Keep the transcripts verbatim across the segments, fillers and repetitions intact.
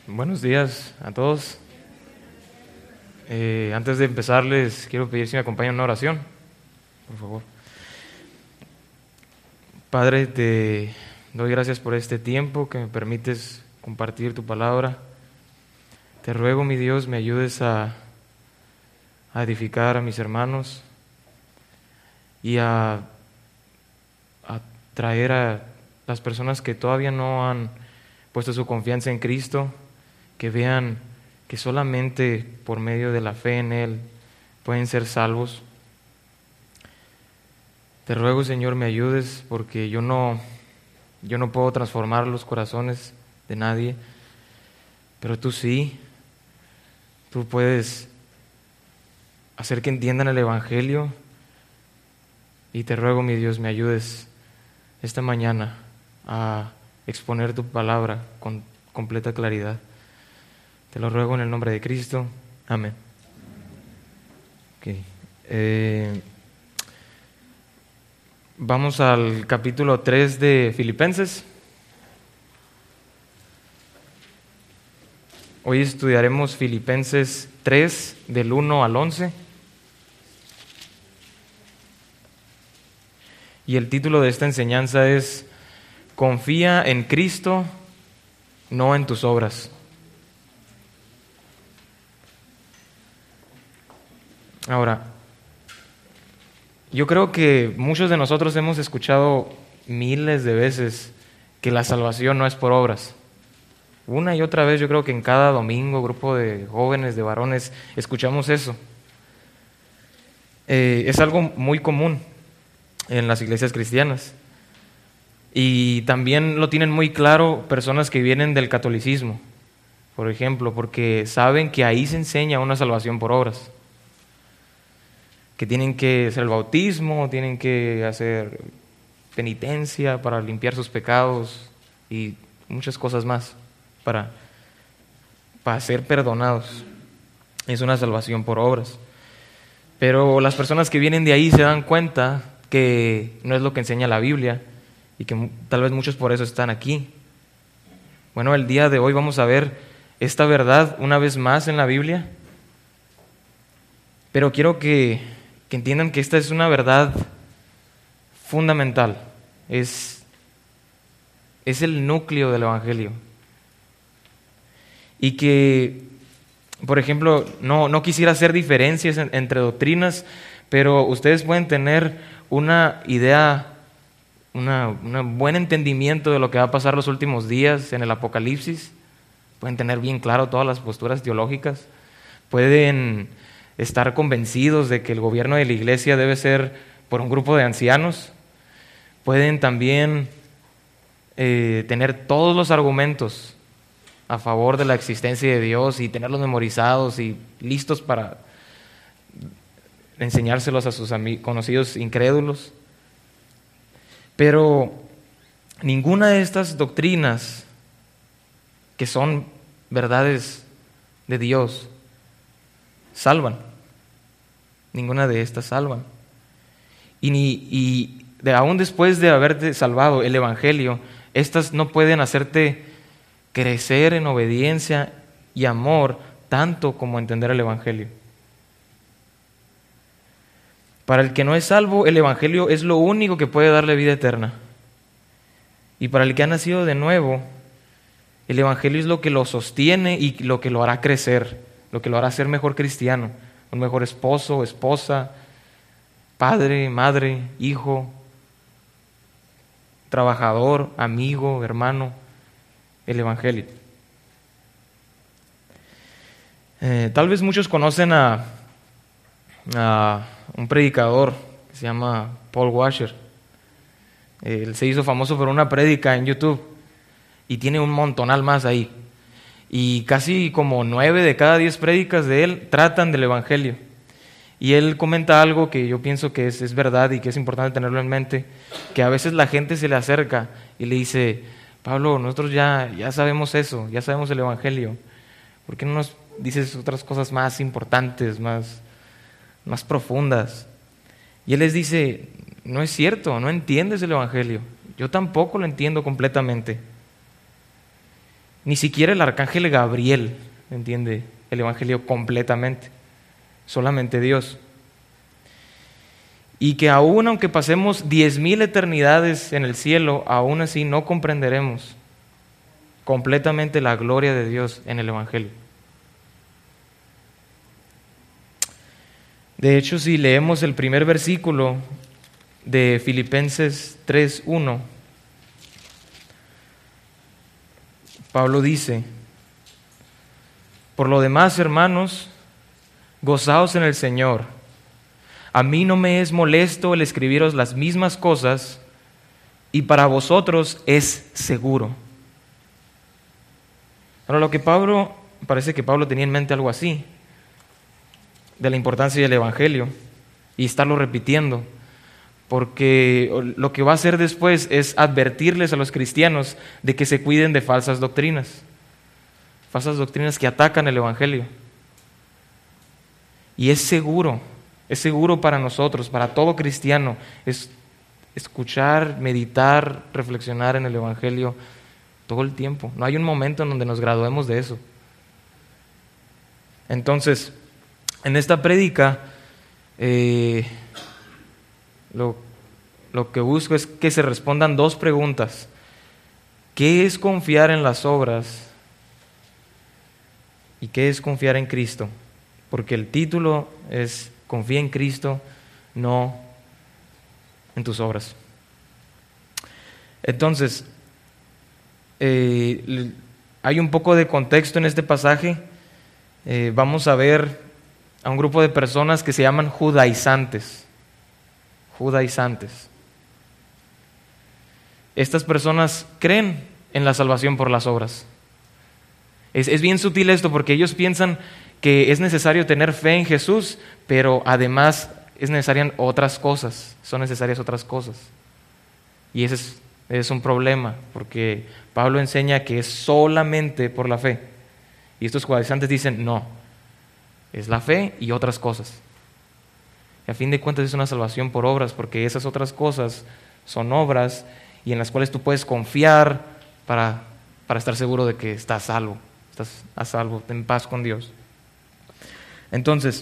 Buenos días a todos. Eh, antes de empezar les quiero pedir si me acompañan en una oración, por favor. Padre, te doy gracias por este tiempo que me permites compartir tu palabra. Te ruego, mi Dios, me ayudes a, a edificar a mis hermanos y a, a traer a las personas que todavía no han puesto su confianza en Cristo, que vean que solamente por medio de la fe en Él pueden ser salvos. Te ruego, Señor, me ayudes, porque yo no, yo no puedo transformar los corazones de nadie, pero tú sí. Tú puedes hacer que entiendan el Evangelio, y te ruego, mi Dios, me ayudes esta mañana a exponer tu palabra con completa claridad. Te lo ruego en el nombre de Cristo. Amén. Okay. Eh, vamos al capítulo tres de Filipenses. Hoy estudiaremos Filipenses tres, del uno al once. Y el título de esta enseñanza es Confía en Cristo, no en tus obras. Ahora, yo creo que muchos de nosotros hemos escuchado miles de veces que la salvación no es por obras. Una y otra vez, yo creo que en cada domingo, grupo de jóvenes, de varones, escuchamos eso. Eh, es algo muy común en las iglesias cristianas. Y también lo tienen muy claro personas que vienen del catolicismo, por ejemplo, porque saben que ahí se enseña una salvación por obras. Que tienen que hacer el bautismo, tienen que hacer penitencia para limpiar sus pecados y muchas cosas más para, para ser perdonados. Es una salvación por obras. Pero las personas que vienen de ahí se dan cuenta que no es lo que enseña la Biblia y que tal vez muchos por eso están aquí. Bueno, el día de hoy vamos a ver esta verdad una vez más en la Biblia, pero quiero que que entiendan que esta es una verdad fundamental, es, es el núcleo del Evangelio. Y que, por ejemplo, no, no quisiera hacer diferencias en, entre doctrinas, pero ustedes pueden tener una idea, una, un buen entendimiento de lo que va a pasar los últimos días en el Apocalipsis, pueden tener bien claro todas las posturas teológicas, pueden estar convencidos de que el gobierno de la iglesia debe ser por un grupo de ancianos. Pueden también eh, tener todos los argumentos a favor de la existencia de Dios y tenerlos memorizados y listos para enseñárselos a sus amigos, conocidos incrédulos. Pero ninguna de estas doctrinas, que son verdades de Dios, salvan. Ninguna de estas salvan. Y, ni, y de, aún después de haberte salvado el Evangelio, estas no pueden hacerte crecer en obediencia y amor tanto como entender el Evangelio. Para el que no es salvo, el Evangelio es lo único que puede darle vida eterna. Y para el que ha nacido de nuevo, el Evangelio es lo que lo sostiene y lo que lo hará crecer, lo que lo hará ser mejor cristiano, un mejor esposo, esposa, padre, madre, hijo, trabajador, amigo, hermano, el Evangelio. Eh, tal vez muchos conocen a, a un predicador que se llama Paul Washer. Él se hizo famoso por una prédica en YouTube y tiene un montonal más ahí. Y casi como nueve de cada diez prédicas de él tratan del Evangelio. Y él comenta algo que yo pienso que es, es verdad y que es importante tenerlo en mente, que a veces la gente se le acerca y le dice: Pablo, nosotros ya, ya sabemos eso, ya sabemos el Evangelio, ¿por qué no nos dices otras cosas más importantes, más, más profundas? Y él les dice: no es cierto, no entiendes el Evangelio, yo tampoco lo entiendo completamente. Ni siquiera el arcángel Gabriel entiende el Evangelio completamente, solamente Dios. Y que aún aunque pasemos diez mil eternidades en el cielo, aún así no comprenderemos completamente la gloria de Dios en el Evangelio. De hecho, si leemos el primer versículo de Filipenses tres uno, Pablo dice: por lo demás, hermanos, gozaos en el Señor. A mí no me es molesto el escribiros las mismas cosas, y para vosotros es seguro. Ahora, lo que Pablo, parece que Pablo tenía en mente algo así, de la importancia del Evangelio, y estarlo repitiendo, porque lo que va a hacer después es advertirles a los cristianos de que se cuiden de falsas doctrinas, falsas doctrinas que atacan el Evangelio. Y es seguro, es seguro para nosotros, para todo cristiano, es escuchar, meditar, reflexionar en el Evangelio todo el tiempo. No hay un momento en donde nos graduemos de eso. Entonces, en esta prédica, eh, lo, lo que busco es que se respondan dos preguntas. ¿Qué es confiar en las obras? ¿Y qué es confiar en Cristo? Porque el título es Confía en Cristo, no en tus obras. Entonces, eh, hay un poco de contexto en este pasaje. Eh, vamos a ver a un grupo de personas que se llaman judaizantes. Judaizantes. Estas personas creen en la salvación por las obras. Es, es bien sutil esto, porque ellos piensan que es necesario tener fe en Jesús, pero además es necesarias otras cosas, son necesarias otras cosas. Y ese es, ese es un problema, porque Pablo enseña que es solamente por la fe. Y estos judaizantes dicen, no, es la fe y otras cosas. Y a fin de cuentas es una salvación por obras, porque esas otras cosas son obras y en las cuales tú puedes confiar para, para estar seguro de que estás salvo, estás a salvo, en paz con Dios. Entonces,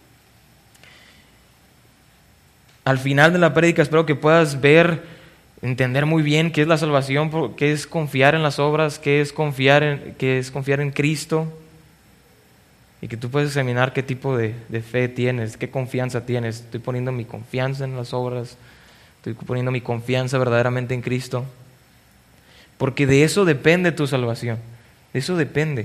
al final de la prédica espero que puedas ver, entender muy bien qué es la salvación, qué es confiar en las obras, qué es confiar en, qué es confiar en Cristo, y que tú puedas examinar qué tipo de, de fe tienes, qué confianza tienes. Estoy poniendo mi confianza en las obras, estoy poniendo mi confianza verdaderamente en Cristo, porque de eso depende tu salvación, de eso depende.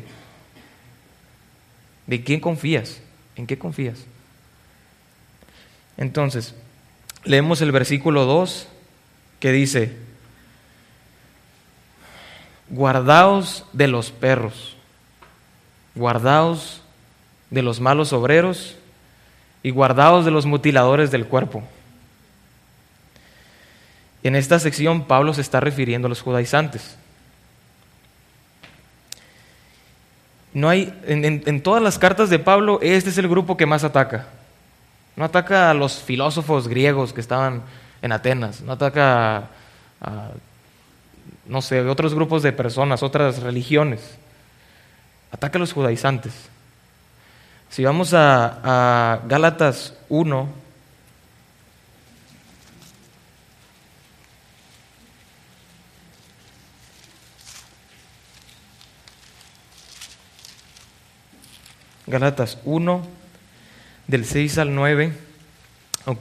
¿De quién confías? ¿En qué confías? Entonces, leemos el versículo dos que dice: guardaos de los perros, guardaos de los malos obreros y guardaos de los mutiladores del cuerpo. En esta sección Pablo se está refiriendo a los judaizantes. No hay, en, en, en todas las cartas de Pablo, este es el grupo que más ataca. No ataca a los filósofos griegos que estaban en Atenas, no ataca a, a no sé, otros grupos de personas, otras religiones. Ataca a los judaizantes. Si vamos a, a Gálatas uno, Gálatas uno, del seis al nueve. Ok.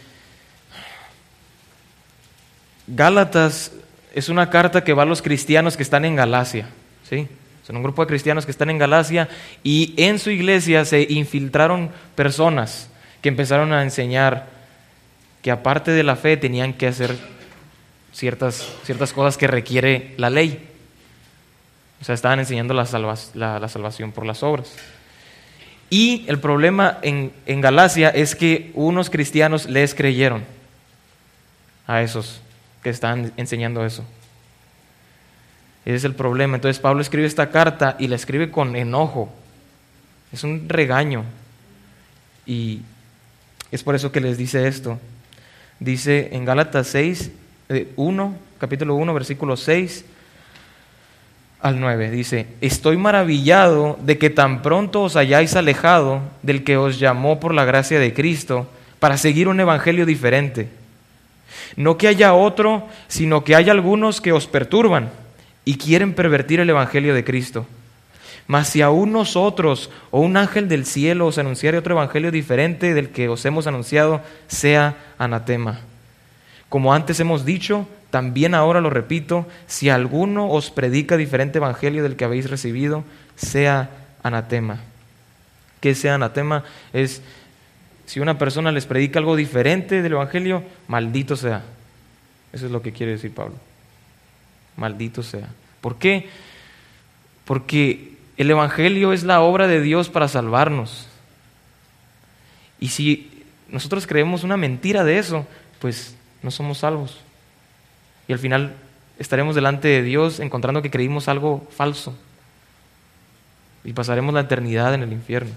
Gálatas es una carta que va a los cristianos que están en Galacia, ¿sí? Son un grupo de cristianos que están en Galacia y en su iglesia se infiltraron personas que empezaron a enseñar que aparte de la fe tenían que hacer ciertas, ciertas cosas que requiere la ley. O sea, estaban enseñando la, salva, la, la salvación por las obras. Y el problema en, en Galacia es que unos cristianos les creyeron a esos que están enseñando eso. Ese es el problema. Entonces Pablo escribe esta carta y la escribe con enojo. Es un regaño. Y es por eso que les dice esto. Dice en Gálatas seis, uno, capítulo uno, versículo seis: al nueve, dice: estoy maravillado de que tan pronto os hayáis alejado del que os llamó por la gracia de Cristo para seguir un evangelio diferente. No que haya otro, sino que hay algunos que os perturban y quieren pervertir el evangelio de Cristo. Mas si aún nosotros o un ángel del cielo os anunciare otro evangelio diferente del que os hemos anunciado, sea anatema. Como antes hemos dicho, también ahora lo repito, si alguno os predica diferente evangelio del que habéis recibido, sea anatema. ¿Qué sea anatema? Es si una persona les predica algo diferente del evangelio, maldito sea. Eso es lo que quiere decir Pablo. Maldito sea. ¿Por qué? Porque el evangelio es la obra de Dios para salvarnos. Y si nosotros creemos una mentira de eso, pues no somos salvos. Y al final estaremos delante de Dios encontrando que creímos algo falso. Y pasaremos la eternidad en el infierno.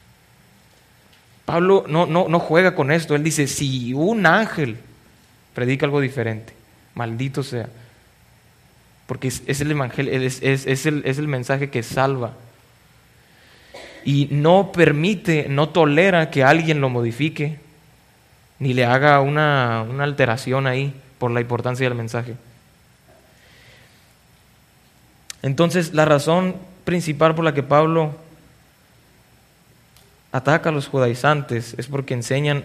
Pablo no, no, no juega con esto. Él dice, si un ángel predica algo diferente, maldito sea. Porque es, es el evangelio, es, es, es, el, es el mensaje que salva. Y no permite, no tolera que alguien lo modifique, ni le haga una, una alteración ahí por la importancia del mensaje. Entonces, la razón principal por la que Pablo ataca a los judaizantes es porque enseñan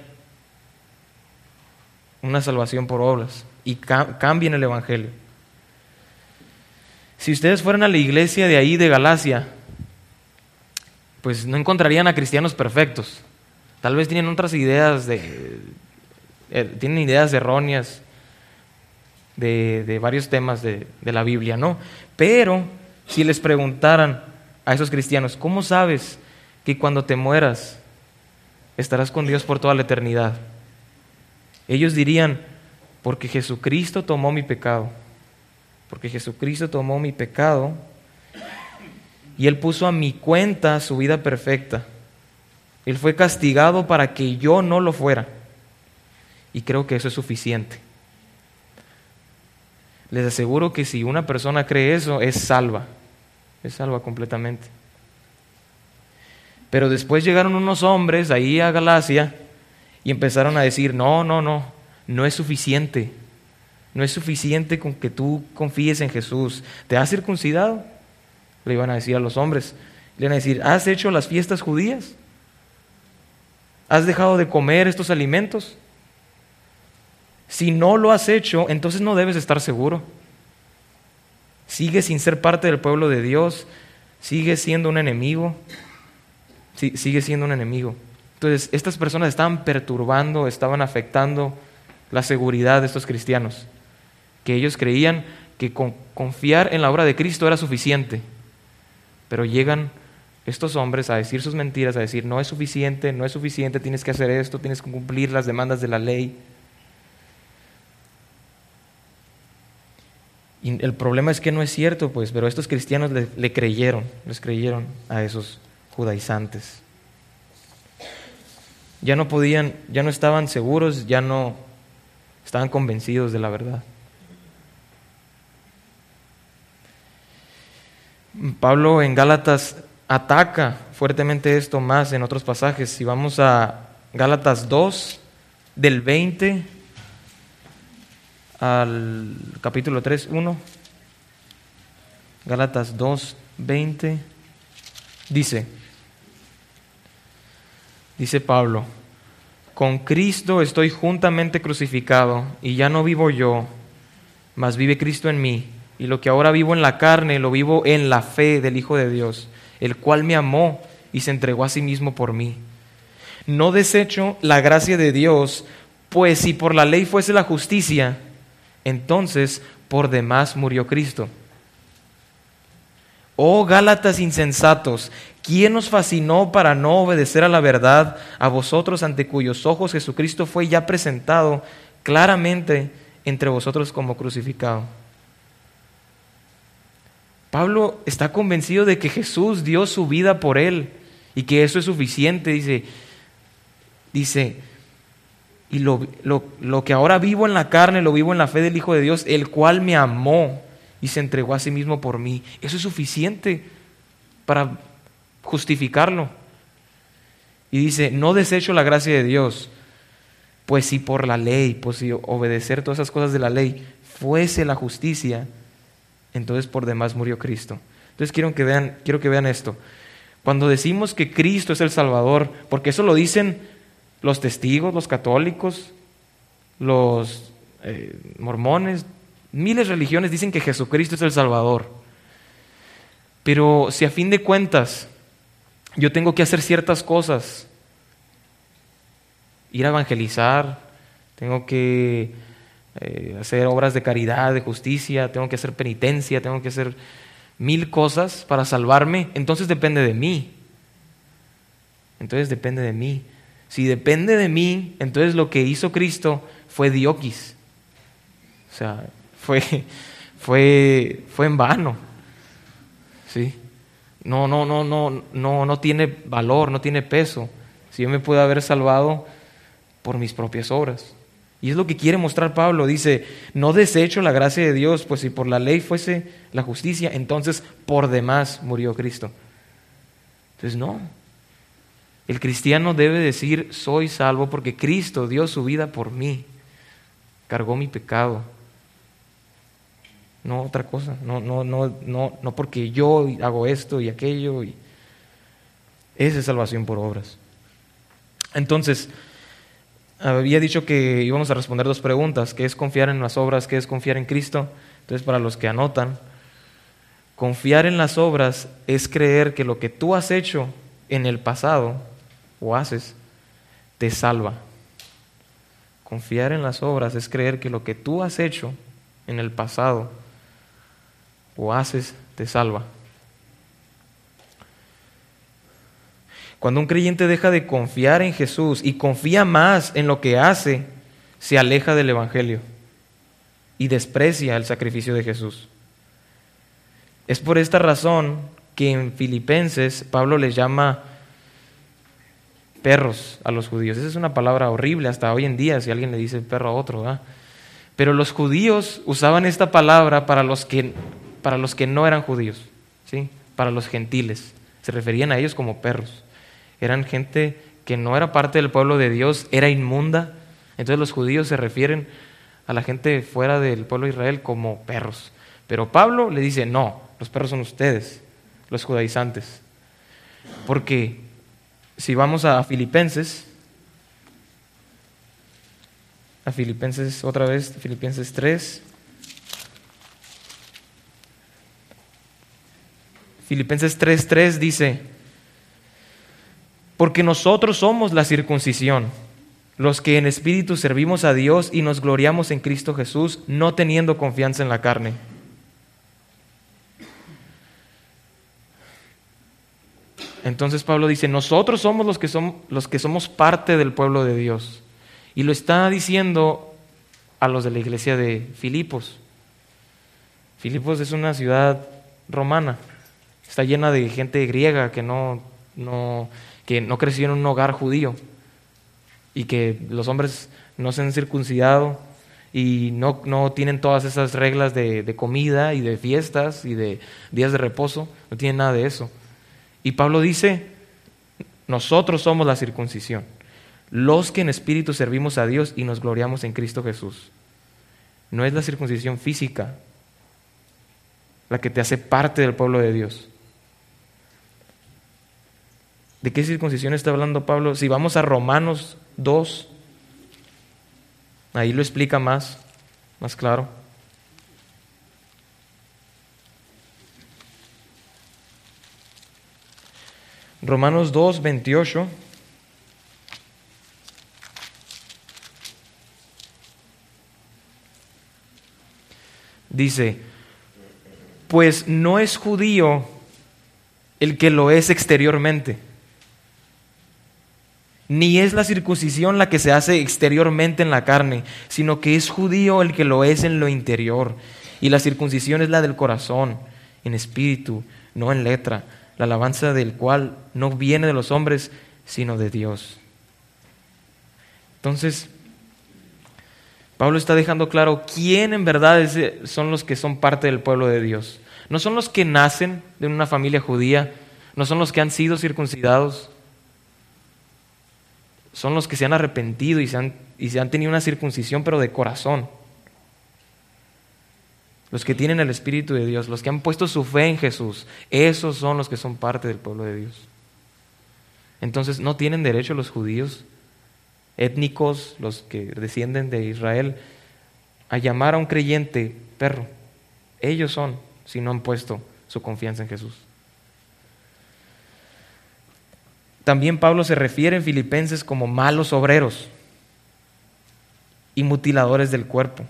una salvación por obras y ca- cambian el evangelio. Si ustedes fueran a la iglesia de ahí de Galacia, pues no encontrarían a cristianos perfectos. Tal vez tienen otras ideas de, eh, tienen ideas erróneas de, de varios temas de, de la Biblia, ¿no? Pero si les preguntaran a esos cristianos, ¿cómo sabes que cuando te mueras estarás con Dios por toda la eternidad? Ellos dirían, porque Jesucristo tomó mi pecado. Porque Jesucristo tomó mi pecado y Él puso a mi cuenta su vida perfecta. Él fue castigado para que yo no lo fuera. Y creo que eso es suficiente. Les aseguro que si una persona cree eso, es salva. Es salva completamente. Pero después llegaron unos hombres ahí a Galacia y empezaron a decir, no, no, no, no es suficiente. No es suficiente con que tú confíes en Jesús. ¿Te has circuncidado? Le iban a decir a los hombres. Le iban a decir, ¿has hecho las fiestas judías? ¿Has dejado de comer estos alimentos? Si no lo has hecho, entonces no debes estar seguro. Sigues sin ser parte del pueblo de Dios. Sigues siendo un enemigo. Sí, sigues siendo un enemigo. Entonces, estas personas estaban perturbando, estaban afectando la seguridad de estos cristianos. Que ellos creían que con confiar en la obra de Cristo era suficiente. Pero llegan estos hombres a decir sus mentiras, a decir, no es suficiente, no es suficiente, tienes que hacer esto, tienes que cumplir las demandas de la ley. Y el problema es que no es cierto, pues, pero estos cristianos le, le creyeron, les creyeron a esos judaizantes. Ya no podían, ya no estaban seguros, ya no estaban convencidos de la verdad. Pablo en Gálatas ataca fuertemente esto más en otros pasajes. Si vamos a Gálatas dos, del veinte al capítulo tres, uno. Gálatas dos, veinte. Dice, dice Pablo, con Cristo estoy juntamente crucificado, y ya no vivo yo, mas vive Cristo en mí. Y lo que ahora vivo en la carne, lo vivo en la fe del Hijo de Dios, el cual me amó y se entregó a sí mismo por mí. No desecho la gracia de Dios, pues si por la ley fuese la justicia, entonces por demás murió Cristo. Oh Gálatas insensatos, ¿quién os fascinó para no obedecer a la verdad, a vosotros ante cuyos ojos Jesucristo fue ya presentado claramente entre vosotros como crucificado? Pablo está convencido de que Jesús dio su vida por él y que eso es suficiente. Dice, dice y lo, lo, lo que ahora vivo en la carne, lo vivo en la fe del Hijo de Dios, el cual me amó y se entregó a sí mismo por mí. Eso es suficiente para justificarlo. Y dice, no desecho la gracia de Dios, pues si por la ley, pues si obedecer todas esas cosas de la ley fuese la justicia, entonces por demás murió Cristo. Entonces quiero que vean, quiero que vean esto. Cuando decimos que Cristo es el Salvador, porque eso lo dicen los testigos, los católicos, los eh, mormones, miles de religiones dicen que Jesucristo es el Salvador. Pero si a fin de cuentas yo tengo que hacer ciertas cosas, ir a evangelizar, tengo que eh, hacer obras de caridad, de justicia, tengo que hacer penitencia, tengo que hacer mil cosas para salvarme, entonces depende de mí. Entonces depende de mí. Si depende de mí, entonces lo que hizo Cristo fue dioquis. O sea, fue, fue, fue en vano. ¿Sí? No, no, no, no, no, no tiene valor, no tiene peso. Si yo me puedo haber salvado por mis propias obras. Y es lo que quiere mostrar Pablo. Dice, no desecho la gracia de Dios, pues si por la ley fuese la justicia, entonces por demás murió Cristo. Entonces no. El cristiano debe decir, soy salvo porque Cristo dio su vida por mí. Cargó mi pecado. No otra cosa. No, no, no, no, no porque yo hago esto y aquello. Y... esa es salvación por obras. Entonces, había dicho que íbamos a responder dos preguntas. ¿Qué es confiar en las obras? ¿Qué es confiar en Cristo? Entonces, para los que anotan, confiar en las obras es creer que lo que tú has hecho en el pasado o haces, te salva. Confiar en las obras es creer que lo que tú has hecho en el pasado o haces, te salva. Cuando un creyente deja de confiar en Jesús y confía más en lo que hace, se aleja del Evangelio y desprecia el sacrificio de Jesús. Es por esta razón que en Filipenses Pablo les llama perros a los judíos. Esa es una palabra horrible hasta hoy en día si alguien le dice perro a otro, ¿verdad? Pero los judíos usaban esta palabra para los que, para los que no eran judíos, ¿sí? Para los gentiles. Se referían a ellos como perros. Eran gente que no era parte del pueblo de Dios, era inmunda. Entonces los judíos se refieren a la gente fuera del pueblo de Israel como perros. Pero Pablo le dice, no, los perros son ustedes, los judaizantes. Porque si vamos a Filipenses, a Filipenses otra vez, Filipenses tres. Filipenses tres tres dice, porque nosotros somos la circuncisión, los que en espíritu servimos a Dios y nos gloriamos en Cristo Jesús, no teniendo confianza en la carne. Entonces Pablo dice, nosotros somos los que somos, los que somos parte del pueblo de Dios. Y lo está diciendo a los de la iglesia de Filipos. Filipos es una ciudad romana. Está llena de gente griega que no, no, que no creció en un hogar judío. Y que los hombres no se han circuncidado y no, no tienen todas esas reglas de, de comida y de fiestas y de días de reposo. No tienen nada de eso. Y Pablo dice, nosotros somos la circuncisión, los que en espíritu servimos a Dios y nos gloriamos en Cristo Jesús. No es la circuncisión física la que te hace parte del pueblo de Dios. ¿De qué circuncisión está hablando Pablo? Si vamos a Romanos dos, ahí lo explica más, más claro. Romanos dos, veintiocho. Dice, pues no es judío el que lo es exteriormente, ni es la circuncisión la que se hace exteriormente en la carne, sino que es judío el que lo es en lo interior. Y la circuncisión es la del corazón, en espíritu, no en letra, la alabanza del cual no viene de los hombres, sino de Dios. Entonces, Pablo está dejando claro quién en verdad es, son los que son parte del pueblo de Dios. No son los que nacen de una familia judía, no son los que han sido circuncidados, son los que se han arrepentido y se han, y se han tenido una circuncisión, pero de corazón. Los que tienen el Espíritu de Dios, los que han puesto su fe en Jesús, esos son los que son parte del pueblo de Dios. Entonces, ¿no tienen derecho los judíos étnicos, los que descienden de Israel, a llamar a un creyente perro? Ellos son, si no han puesto su confianza en Jesús. También Pablo se refiere en Filipenses como malos obreros y mutiladores del cuerpo.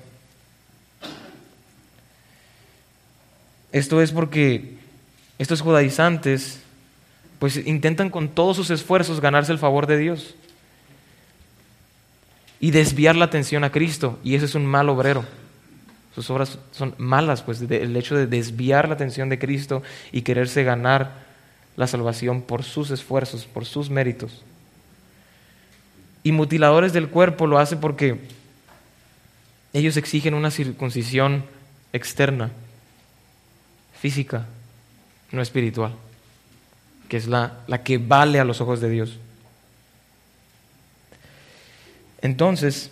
Esto es porque estos judaizantes pues intentan con todos sus esfuerzos ganarse el favor de Dios y desviar la atención a Cristo, y ese es un mal obrero. Sus obras son malas, pues de, el hecho de desviar la atención de Cristo y quererse ganar la salvación por sus esfuerzos, por sus méritos. Y mutiladores del cuerpo lo hace porque ellos exigen una circuncisión externa, física, no espiritual, que es la, la que vale a los ojos de Dios. Entonces,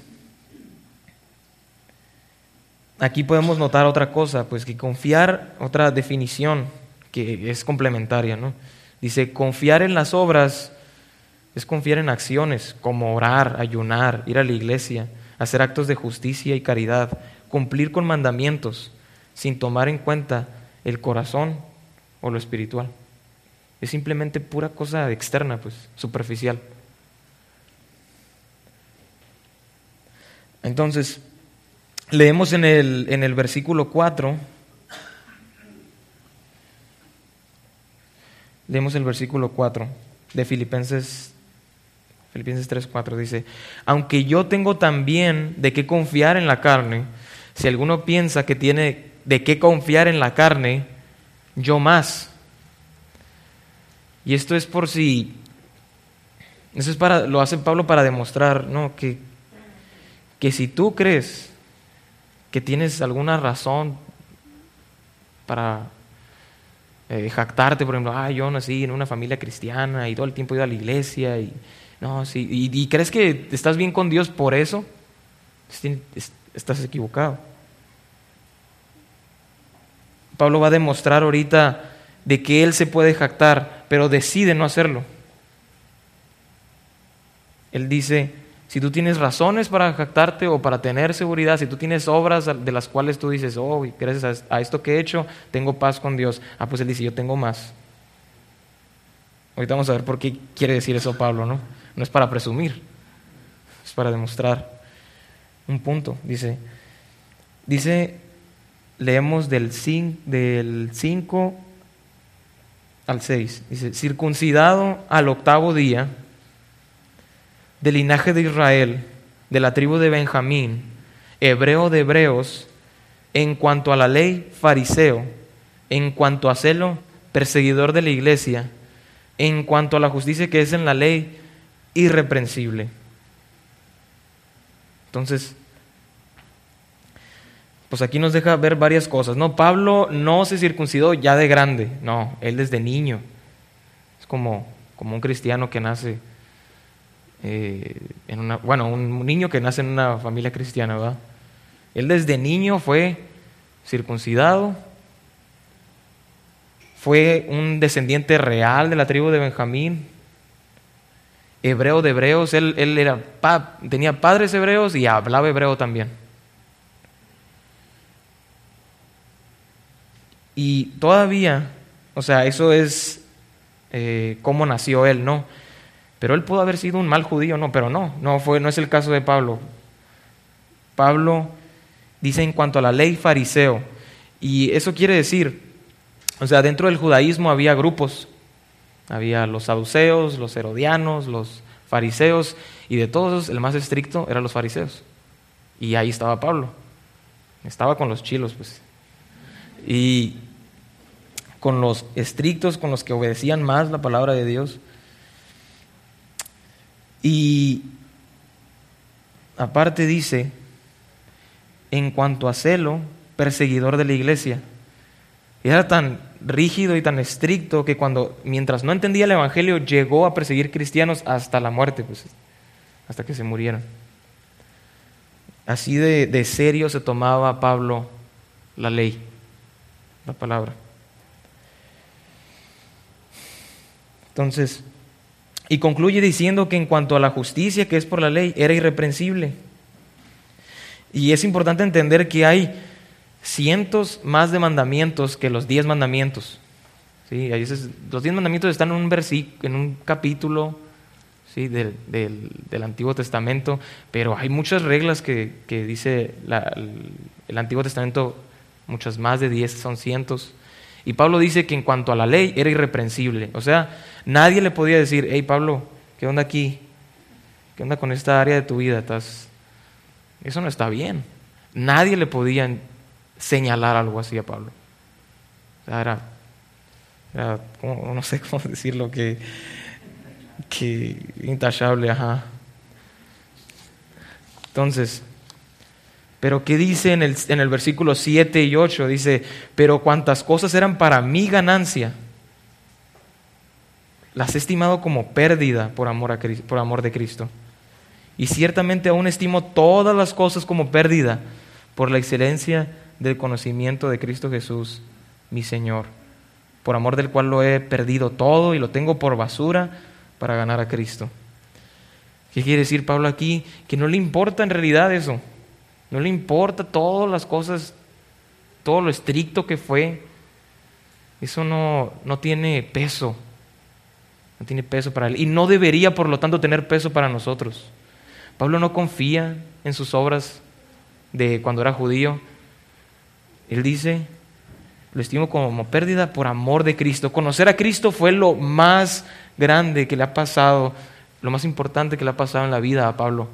aquí podemos notar otra cosa, pues que confiar, otra definición que es complementaria, ¿no? Dice, confiar en las obras es confiar en acciones como orar, ayunar, ir a la iglesia, hacer actos de justicia y caridad, cumplir con mandamientos sin tomar en cuenta el corazón o lo espiritual. Es simplemente pura cosa externa, pues, superficial. Entonces, leemos en el, en el versículo cuatro, leemos el versículo cuatro de Filipenses, Filipenses tres, cuatro, dice, aunque yo tengo también de qué confiar en la carne, si alguno piensa que tiene de qué confiar en la carne, yo más. Y esto es por si, eso es para, lo hace Pablo para demostrar, ¿no? que, que si tú crees que tienes alguna razón para eh, jactarte, por ejemplo, ah, yo nací en una familia cristiana y todo el tiempo he ido a la iglesia, y, no, sí, y, y crees que estás bien con Dios por eso, estás equivocado. Pablo va a demostrar ahorita de que él se puede jactar, pero decide no hacerlo. Él dice, si tú tienes razones para jactarte o para tener seguridad, si tú tienes obras de las cuales tú dices, oh, gracias a esto que he hecho, tengo paz con Dios. Ah, pues él dice, yo tengo más. Ahorita vamos a ver por qué quiere decir eso Pablo, ¿no? No es para presumir, es para demostrar un punto. Dice, dice, leemos del cinco al seis. Dice, circuncidado al octavo día, del linaje de Israel, de la tribu de Benjamín, hebreo de hebreos, en cuanto a la ley, fariseo, en cuanto a celo, perseguidor de la iglesia, en cuanto a la justicia que es en la ley, irreprensible. Entonces, pues aquí nos deja ver varias cosas. No, Pablo no se circuncidó ya de grande, no, él desde niño. Es como, como un cristiano que nace eh, en una, bueno, un niño que nace en una familia cristiana, ¿verdad? Él desde niño fue circuncidado, fue un descendiente real de la tribu de Benjamín, hebreo de hebreos, él, él era, pa, tenía padres hebreos y hablaba hebreo también. Y todavía, o sea, eso es eh, cómo nació él, ¿no? Pero él pudo haber sido un mal judío, no, pero no, no fue, no es el caso de Pablo. Pablo dice en cuanto a la ley, fariseo, y eso quiere decir, o sea, dentro del judaísmo había grupos, había los saduceos, los herodianos, los fariseos, y de todos el más estricto eran los fariseos. Y ahí estaba Pablo, estaba con los chilos, pues. Y con los estrictos, con los que obedecían más la palabra de Dios. Y aparte dice en cuanto a celo, perseguidor de la iglesia. Y era tan rígido y tan estricto que cuando, mientras no entendía el evangelio, llegó a perseguir cristianos hasta la muerte, pues, hasta que se murieron. Así de, de serio se tomaba Pablo la ley, la palabra. Entonces, y concluye diciendo que en cuanto a la justicia que es por la ley, era irreprensible. Y es importante entender que hay cientos más de mandamientos que los diez mandamientos. ¿Sí? Ahí es, los diez mandamientos están en un versículo, en un capítulo, ¿sí? del, del, del Antiguo Testamento, pero hay muchas reglas que, que dice la, el, el Antiguo Testamento, muchas más de diez, son cientos. Y Pablo dice que en cuanto a la ley era irreprensible. O sea, nadie le podía decir, hey Pablo, ¿qué onda aquí? ¿Qué onda con esta área de tu vida? ¿Estás... Eso no está bien. Nadie le podía señalar algo así a Pablo. O sea, era, era ¿cómo? No sé cómo decirlo, que, que intachable, ajá. Entonces, pero ¿qué dice en el, en el versículo siete y ocho? Dice, pero cuantas cosas eran para mi ganancia, las he estimado como pérdida por amor, a, por amor de Cristo. Y ciertamente aún estimo todas las cosas como pérdida por la excelencia del conocimiento de Cristo Jesús, mi Señor, por amor del cual lo he perdido todo y lo tengo por basura para ganar a Cristo. ¿Qué quiere decir Pablo aquí? Que no le importa en realidad eso. No le importa todas las cosas, todo lo estricto que fue. Eso no, no tiene peso. No tiene peso para él. Y no debería, por lo tanto, tener peso para nosotros. Pablo no confía en sus obras de cuando era judío. Él dice, lo estimo como pérdida por amor de Cristo. Conocer a Cristo fue lo más grande que le ha pasado, lo más importante que le ha pasado en la vida a Pablo.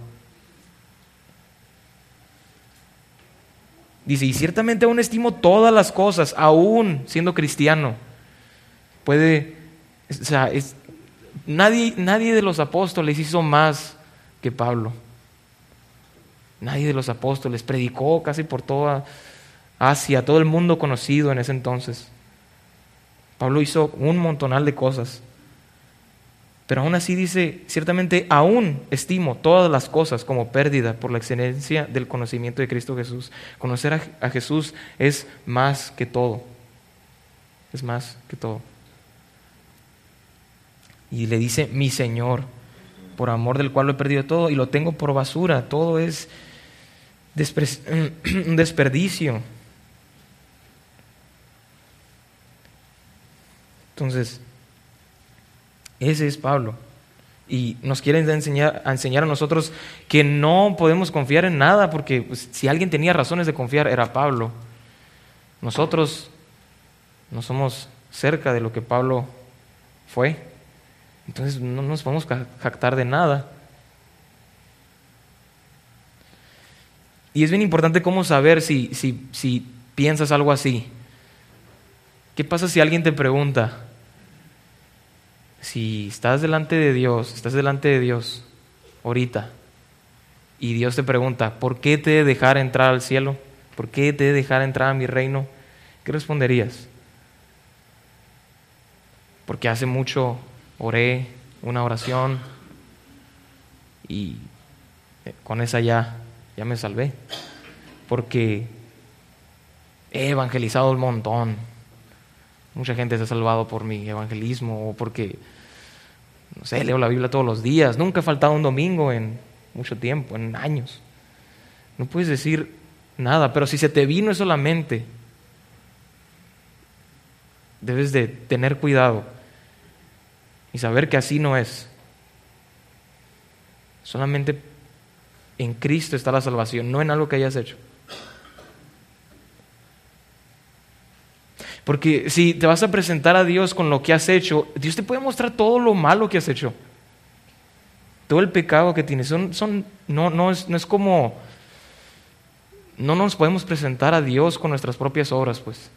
Dice, y ciertamente aún estimo todas las cosas, aún siendo cristiano. Puede, o sea, es, nadie, nadie de los apóstoles hizo más que Pablo. Nadie de los apóstoles predicó casi por toda Asia, todo el mundo conocido en ese entonces. Pablo hizo un montonal de cosas. Pero aún así dice, ciertamente aún estimo todas las cosas como pérdida por la excelencia del conocimiento de Cristo Jesús. Conocer a, a Jesús es más que todo. Es más que todo. Y le dice, mi Señor, por amor del cual lo he perdido todo y lo tengo por basura. Todo es despre- un desperdicio. Entonces, ese es Pablo. Y nos quiere enseñar a, enseñar a nosotros que no podemos confiar en nada, porque pues, si alguien tenía razones de confiar era Pablo. Nosotros no somos cerca de lo que Pablo fue. Entonces no nos podemos jactar de nada. Y es bien importante cómo saber si, si, si piensas algo así. ¿Qué pasa si alguien te pregunta? Si estás delante de Dios, estás delante de Dios ahorita y Dios te pregunta, ¿por qué te he de dejar entrar al cielo? ¿Por qué te he de dejar entrar a mi reino? ¿Qué responderías? Porque hace mucho oré una oración y con esa ya, ya me salvé. Porque he evangelizado un montón. Mucha gente se ha salvado por mi evangelismo o porque, no sé, leo la Biblia todos los días. Nunca he faltado un domingo en mucho tiempo, en años. No puedes decir nada, pero si se te vino eso a la mente, debes de tener cuidado y saber que así no es. Solamente en Cristo está la salvación, no en algo que hayas hecho. Porque si te vas a presentar a Dios con lo que has hecho, Dios te puede mostrar todo lo malo que has hecho. Todo el pecado que tienes. Son, son, no, no, es, no es como... No nos podemos presentar a Dios con nuestras propias obras, pues.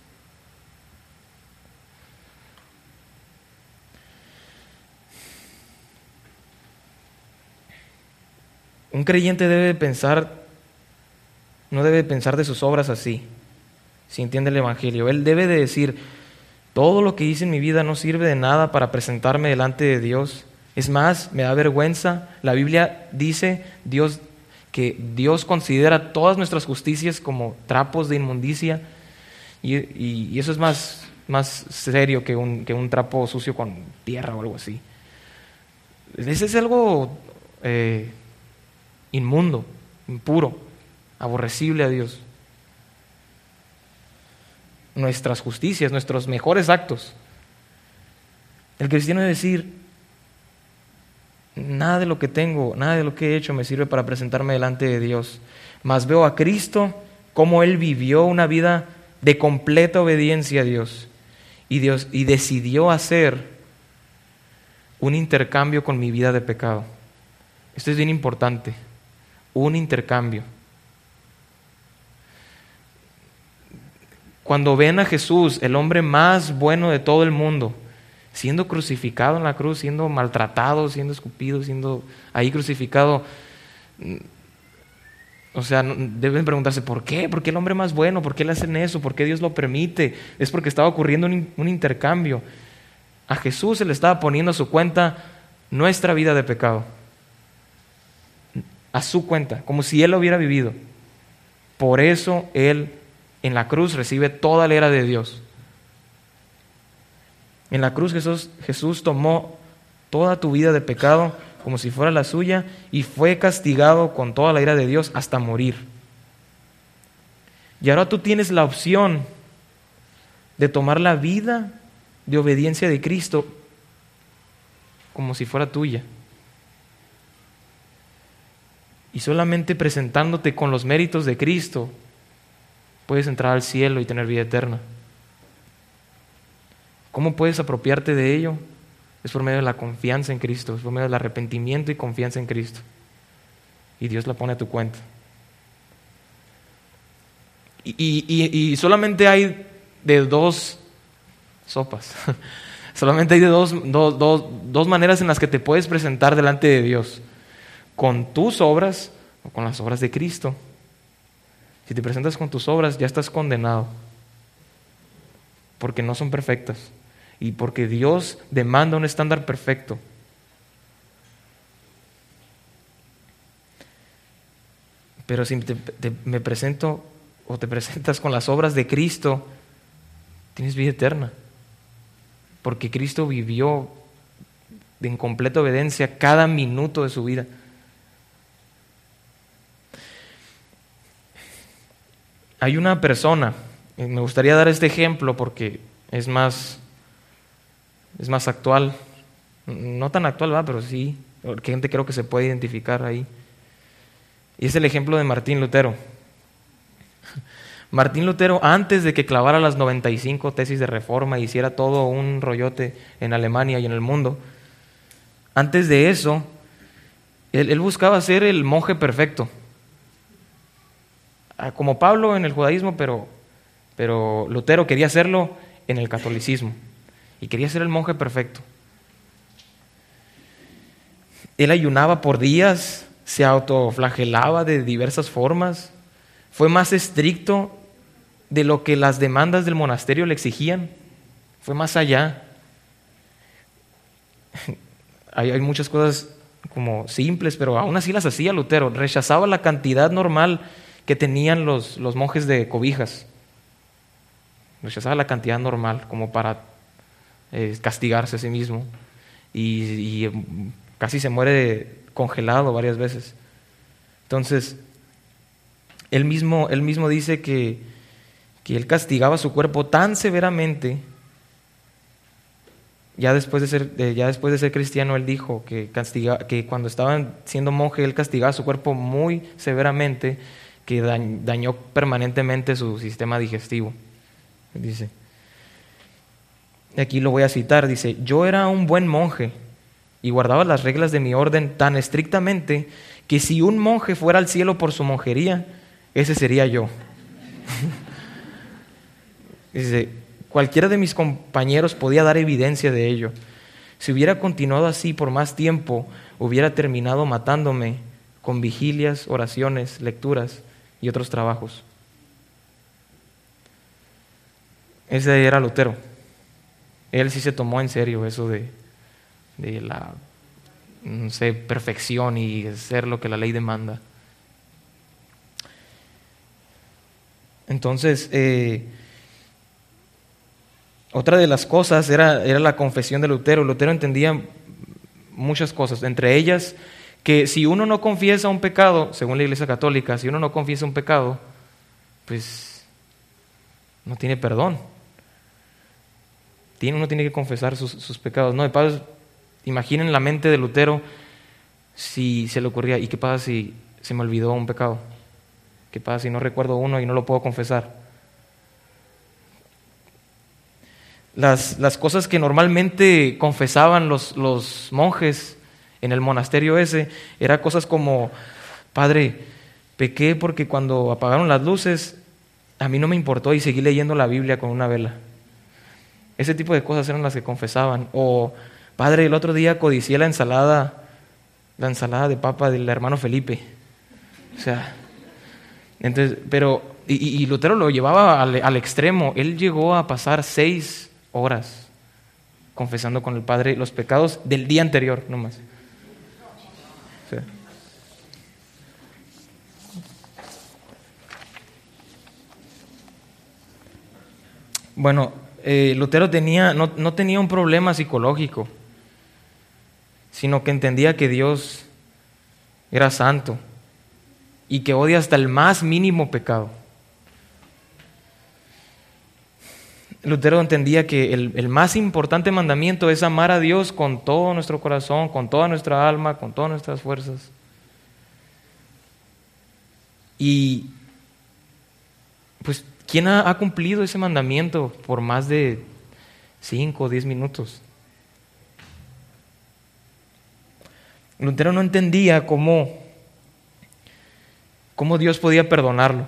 Un creyente debe pensar no debe pensar de sus obras así, si entiende el Evangelio. Él debe de decir, todo lo que hice en mi vida no sirve de nada para presentarme delante de Dios. Es más, me da vergüenza. La Biblia dice Dios, que Dios considera todas nuestras justicias como trapos de inmundicia, y, y, y eso es más, más serio que un, que un trapo sucio con tierra o algo así. Ese es algo eh, inmundo, impuro, aborrecible a Dios. Nuestras justicias, nuestros mejores actos. El cristiano debe decir, nada de lo que tengo, nada de lo que he hecho me sirve para presentarme delante de Dios. Mas veo a Cristo, cómo Él vivió una vida de completa obediencia a Dios. Y, Dios, y decidió hacer un intercambio con mi vida de pecado. Esto es bien importante. Un intercambio. Cuando ven a Jesús, el hombre más bueno de todo el mundo, siendo crucificado en la cruz, siendo maltratado, siendo escupido, siendo ahí crucificado, o sea, deben preguntarse, ¿por qué? ¿Por qué el hombre más bueno? ¿Por qué le hacen eso? ¿Por qué Dios lo permite? Es porque estaba ocurriendo un, un intercambio. A Jesús se le estaba poniendo a su cuenta nuestra vida de pecado. A su cuenta, como si Él lo hubiera vivido. Por eso Él en la cruz recibe toda la ira de Dios. En la cruz Jesús, Jesús tomó toda tu vida de pecado como si fuera la suya y fue castigado con toda la ira de Dios hasta morir. Y ahora tú tienes la opción de tomar la vida de obediencia de Cristo como si fuera tuya. Y solamente presentándote con los méritos de Cristo puedes entrar al cielo y tener vida eterna. ¿Cómo puedes apropiarte de ello? Es por medio de la confianza en Cristo, es por medio del arrepentimiento y confianza en Cristo. Y Dios la pone a tu cuenta. Y, y, y solamente hay de dos sopas. Solamente hay de dos, dos, dos, dos maneras en las que te puedes presentar delante de Dios. Con tus obras o con las obras de Cristo. Si te presentas con tus obras, ya estás condenado. Porque no son perfectas. Y porque Dios demanda un estándar perfecto. Pero si te, te, me presento o te presentas con las obras de Cristo, tienes vida eterna. Porque Cristo vivió en completa obediencia cada minuto de su vida. Hay una persona, me gustaría dar este ejemplo porque es más, es más actual. No tan actual, ¿verdad? Pero sí, porque gente creo que se puede identificar ahí. Y es el ejemplo de Martín Lutero. Martín Lutero, antes de que clavara las noventa y cinco tesis de reforma y hiciera todo un rollote en Alemania y en el mundo, antes de eso, él, él buscaba ser el monje perfecto. Como Pablo en el judaísmo, pero, pero Lutero quería hacerlo en el catolicismo. Y quería ser el monje perfecto. Él ayunaba por días, se autoflagelaba de diversas formas, fue más estricto de lo que las demandas del monasterio le exigían, fue más allá. Hay, hay muchas cosas como simples, pero aún así las hacía Lutero. Rechazaba la cantidad normal que tenían los, los monjes de cobijas. Rechazaba la cantidad normal como para eh, castigarse a sí mismo. Y, y casi se muere congelado varias veces. Entonces, él mismo, él mismo dice que, que él castigaba su cuerpo tan severamente. Ya después de ser, eh, ya después de ser cristiano, él dijo que, castiga, que cuando estaba siendo monje, él castigaba su cuerpo muy severamente, que dañó permanentemente su sistema digestivo. Dice, aquí lo voy a citar, dice: yo era un buen monje y guardaba las reglas de mi orden tan estrictamente que si un monje fuera al cielo por su monjería, ese sería yo. Dice, cualquiera de mis compañeros podía dar evidencia de ello. Si hubiera continuado así por más tiempo, hubiera terminado matándome con vigilias, oraciones, lecturas y otros trabajos. Ese era Lutero. Él sí se tomó en serio eso de, de la, no sé, perfección y hacer lo que la ley demanda. Entonces, eh, otra de las cosas era, era la confesión de Lutero. Lutero entendía muchas cosas, entre ellas que si uno no confiesa un pecado, según la Iglesia Católica, si uno no confiesa un pecado, pues no tiene perdón. Tiene, uno tiene que confesar sus, sus pecados. No, de paso, imaginen la mente de Lutero si se le ocurría, ¿y qué pasa si se me olvidó un pecado? ¿Qué pasa si no recuerdo uno y no lo puedo confesar? Las, las cosas que normalmente confesaban los, los monjes en el monasterio ese, eran cosas como, Padre, pequé porque cuando apagaron las luces, a mí no me importó y seguí leyendo la Biblia con una vela. Ese tipo de cosas eran las que confesaban. O, Padre, el otro día codicié la ensalada, la ensalada de papa del hermano Felipe. O sea, entonces, pero, y, y Lutero lo llevaba al, al extremo. Él llegó a pasar seis horas confesando con el Padre los pecados del día anterior, nomás. O sea, bueno, eh, Lutero tenía, no, no tenía un problema psicológico, sino que entendía que Dios era santo y que odia hasta el más mínimo pecado. Lutero entendía que el, el más importante mandamiento es amar a Dios con todo nuestro corazón, con toda nuestra alma, con todas nuestras fuerzas. Y pues, ¿quién ha, ha cumplido ese mandamiento por más de cinco o diez minutos? Lutero no entendía cómo, cómo Dios podía perdonarlo.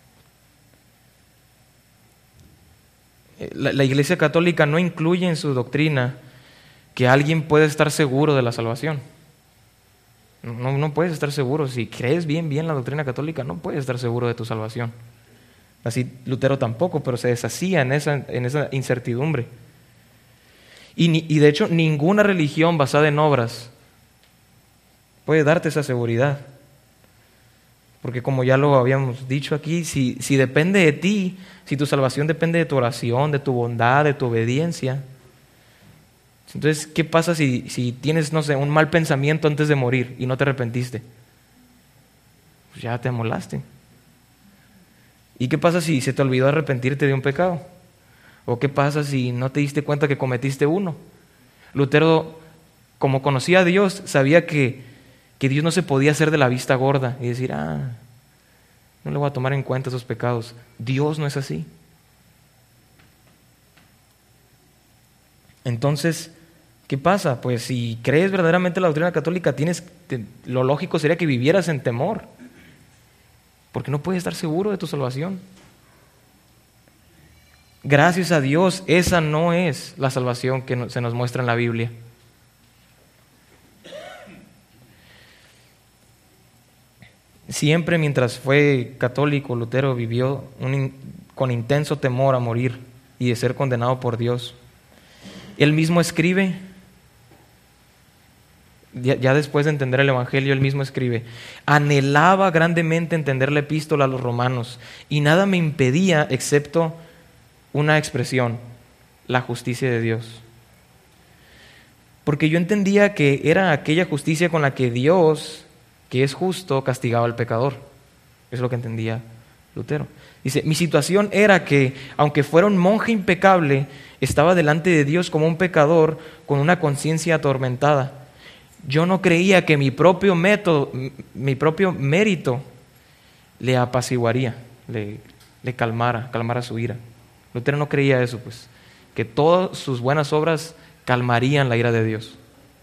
La, la Iglesia Católica no incluye en su doctrina que alguien puede estar seguro de la salvación. No, no puedes estar seguro. Si crees bien, bien la doctrina católica, no puedes estar seguro de tu salvación. Así Lutero tampoco, pero se deshacía en esa, en esa incertidumbre. Y, ni, y de hecho, ninguna religión basada en obras puede darte esa seguridad. Porque como ya lo habíamos dicho aquí, si, si depende de ti, si tu salvación depende de tu oración, de tu bondad, de tu obediencia, entonces, ¿qué pasa si, si tienes, no sé, un mal pensamiento antes de morir y no te arrepentiste? Pues ya te amolaste. ¿Y qué pasa si se te olvidó arrepentirte de un pecado? ¿O qué pasa si no te diste cuenta que cometiste uno? Lutero, como conocía a Dios, sabía que, que Dios no se podía hacer de la vista gorda y decir, ah, no le voy a tomar en cuenta esos pecados. Dios no es así. Entonces, ¿qué pasa? Pues si crees verdaderamente la doctrina católica, tienes, te, lo lógico sería que vivieras en temor, porque no puedes estar seguro de tu salvación. Gracias a Dios, esa no es la salvación que no, se nos muestra en la Biblia. Siempre mientras fue católico, Lutero vivió un, con intenso temor a morir y de ser condenado por Dios. Él mismo escribe, ya, ya después de entender el Evangelio, él mismo escribe, anhelaba grandemente entender la epístola a los romanos y nada me impedía excepto una expresión, la justicia de Dios. Porque yo entendía que era aquella justicia con la que Dios, que es justo, castigaba al pecador. Eso es lo que entendía Lutero. Dice, mi situación era que, aunque fuera un monje impecable, estaba delante de Dios como un pecador con una conciencia atormentada. Yo no creía que mi propio método, mi propio mérito le apaciguaría, le, le calmara, calmara su ira. Lutero no creía eso, pues, que todas sus buenas obras calmarían la ira de Dios.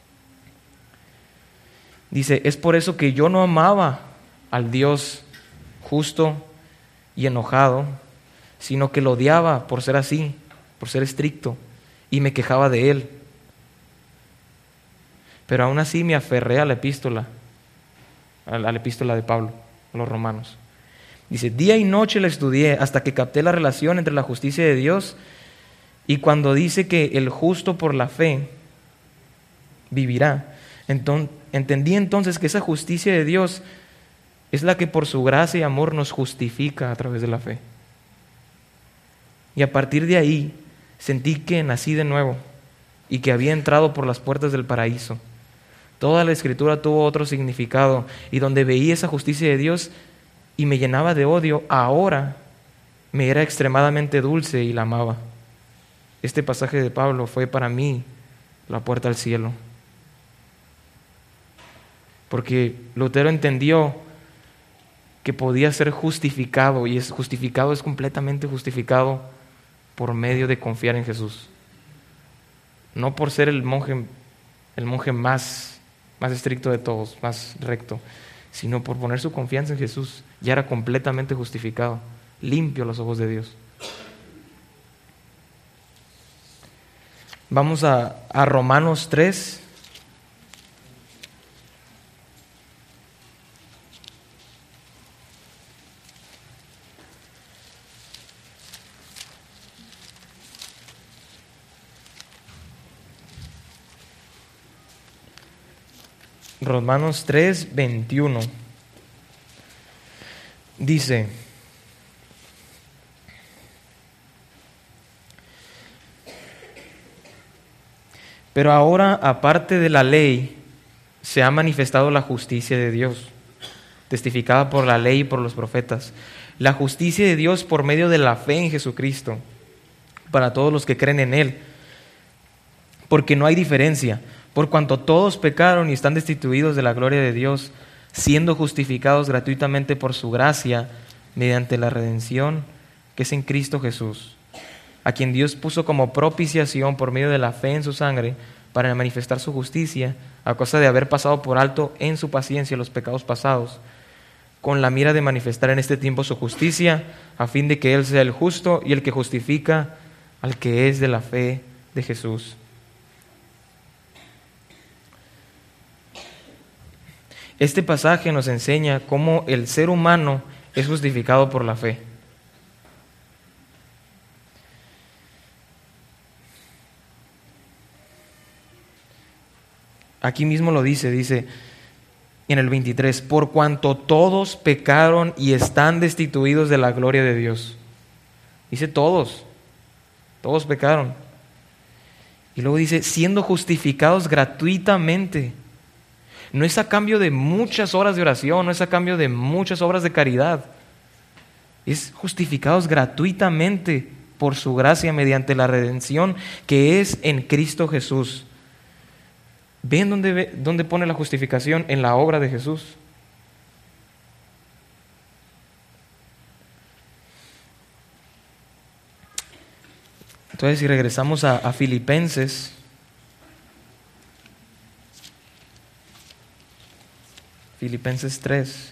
Dice, es por eso que yo no amaba al Dios justo y enojado, sino que lo odiaba por ser así, por ser estricto, y me quejaba de él. Pero aún así me aferré a la epístola, a la epístola de Pablo, a los romanos. Dice, día y noche la estudié hasta que capté la relación entre la justicia de Dios y cuando dice que el justo por la fe vivirá. Entonces, entendí entonces que esa justicia de Dios es la que por su gracia y amor nos justifica a través de la fe. Y a partir de ahí sentí que nací de nuevo y que había entrado por las puertas del paraíso. Toda la Escritura tuvo otro significado y donde veía esa justicia de Dios y me llenaba de odio, ahora me era extremadamente dulce y la amaba. Este pasaje de Pablo fue para mí la puerta al cielo. Porque Lutero entendió que podía ser justificado, y es justificado, es completamente justificado por medio de confiar en Jesús. No por ser el monje, el monje más, más estricto de todos, más recto, sino por poner su confianza en Jesús. Ya era completamente justificado, limpio a los ojos de Dios. Vamos a, a Romanos tres. Romanos tres, veintiuno. Dice, pero ahora, aparte de la ley, se ha manifestado la justicia de Dios, testificada por la ley y por los profetas. La justicia de Dios por medio de la fe en Jesucristo, para todos los que creen en Él. Porque no hay diferencia, por cuanto todos pecaron y están destituidos de la gloria de Dios, siendo justificados gratuitamente por su gracia, mediante la redención que es en Cristo Jesús, a quien Dios puso como propiciación por medio de la fe en su sangre, para manifestar su justicia, a causa de haber pasado por alto en su paciencia los pecados pasados, con la mira de manifestar en este tiempo su justicia, a fin de que Él sea el justo y el que justifica al que es de la fe de Jesús. Este pasaje nos enseña cómo el ser humano es justificado por la fe. Aquí mismo lo dice, dice en el veintitrés, por cuanto todos pecaron y están destituidos de la gloria de Dios. Dice todos, todos pecaron. Y luego dice, siendo justificados gratuitamente. No es a cambio de muchas horas de oración, no es a cambio de muchas obras de caridad. Es justificados gratuitamente por su gracia mediante la redención que es en Cristo Jesús. ¿Ven dónde, dónde pone la justificación? En la obra de Jesús. Entonces, si regresamos a, a Filipenses, Filipenses tres.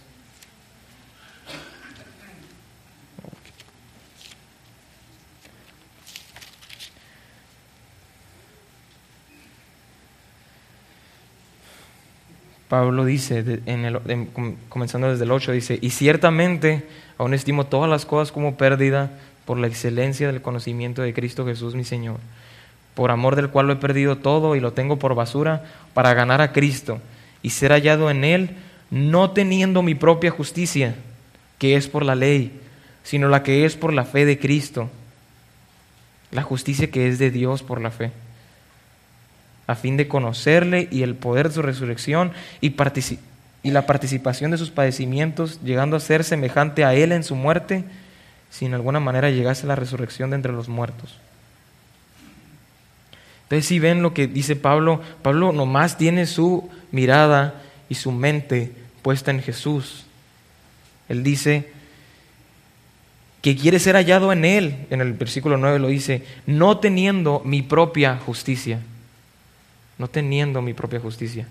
Pablo dice, en el, en, comenzando desde el ocho, dice, y ciertamente aún estimo todas las cosas como pérdida por la excelencia del conocimiento de Cristo Jesús mi Señor, por amor del cual lo he perdido todo y lo tengo por basura para ganar a Cristo y ser hallado en Él, no teniendo mi propia justicia, que es por la ley, sino la que es por la fe de Cristo, la justicia que es de Dios por la fe, a fin de conocerle y el poder de su resurrección y, partici- y la participación de sus padecimientos, llegando a ser semejante a Él en su muerte, si en alguna manera llegase la resurrección de entre los muertos. Entonces, si ven lo que dice Pablo, Pablo nomás tiene su mirada y su mente puesta en Jesús. Él dice que quiere ser hallado en Él, en el versículo nueve lo dice, no teniendo mi propia justicia. No teniendo mi propia justicia.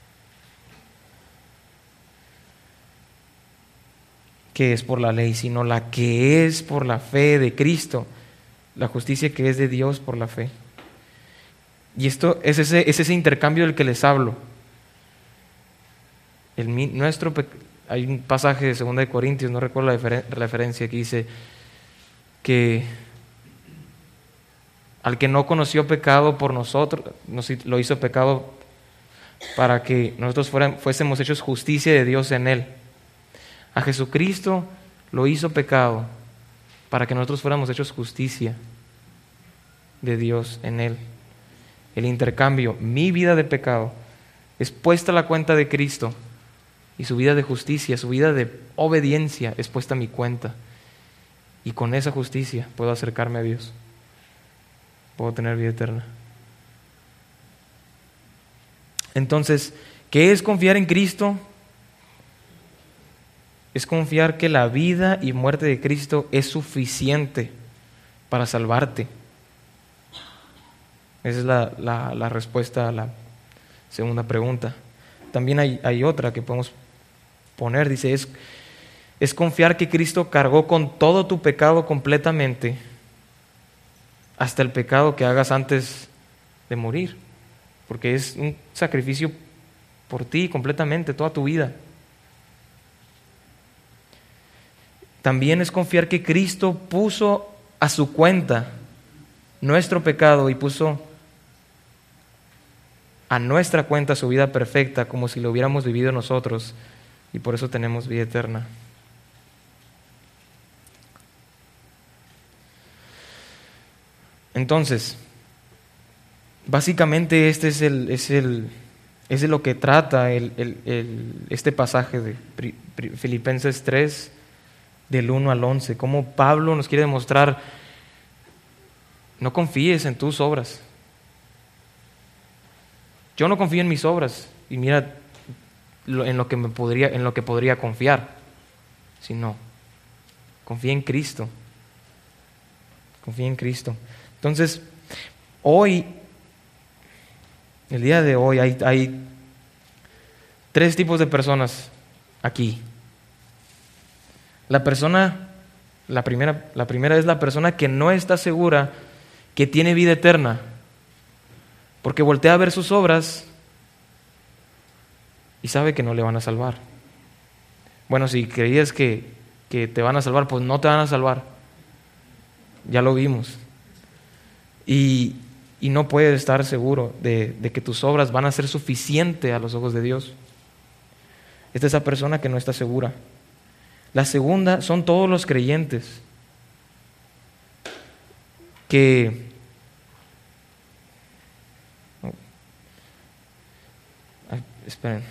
Que es por la ley, sino la que es por la fe de Cristo, la justicia que es de Dios por la fe. Y esto es ese, es ese intercambio del que les hablo. El, nuestro, hay un pasaje de segunda de Corintios, no recuerdo la, refer- la referencia, que dice que al que no conoció pecado por nosotros, nos, lo hizo pecado para que nosotros fueran, fuésemos hechos justicia de Dios en Él. A Jesucristo lo hizo pecado para que nosotros fuéramos hechos justicia de Dios en Él. El intercambio, mi vida de pecado, es puesta a la cuenta de Cristo, y su vida de justicia, su vida de obediencia es puesta a mi cuenta. Y con esa justicia puedo acercarme a Dios. Puedo tener vida eterna. Entonces, ¿qué es confiar en Cristo? Es confiar que la vida y muerte de Cristo es suficiente para salvarte. Esa es la, la, la respuesta a la segunda pregunta. También hay, hay otra que podemos poner, dice, es, es confiar que Cristo cargó con todo tu pecado completamente, hasta el pecado que hagas antes de morir, porque es un sacrificio por ti completamente, toda tu vida. También es confiar que Cristo puso a su cuenta nuestro pecado y puso a nuestra cuenta su vida perfecta, como si lo hubiéramos vivido nosotros, y por eso tenemos vida eterna. Entonces, básicamente este es el, es el, es de lo que trata el, el, el, este pasaje de Filipenses tres, del uno al once, cómo Pablo nos quiere demostrar: no confíes en tus obras. Yo no confío en mis obras, y mira en lo que me podría, en lo que podría confiar, sino confía en Cristo. Confía en Cristo. Entonces, hoy, el día de hoy, hay, hay tres tipos de personas aquí. La persona, la primera, la primera es la persona que no está segura que tiene vida eterna, porque voltea a ver sus obras y sabe que no le van a salvar. Bueno, si creías que, que te van a salvar, pues no te van a salvar. Ya lo vimos. Y, y no puedes estar seguro de, de que tus obras van a ser suficientes a los ojos de Dios. Esta es esa persona que no está segura. La segunda son todos los creyentes que oh. Ay, esperen.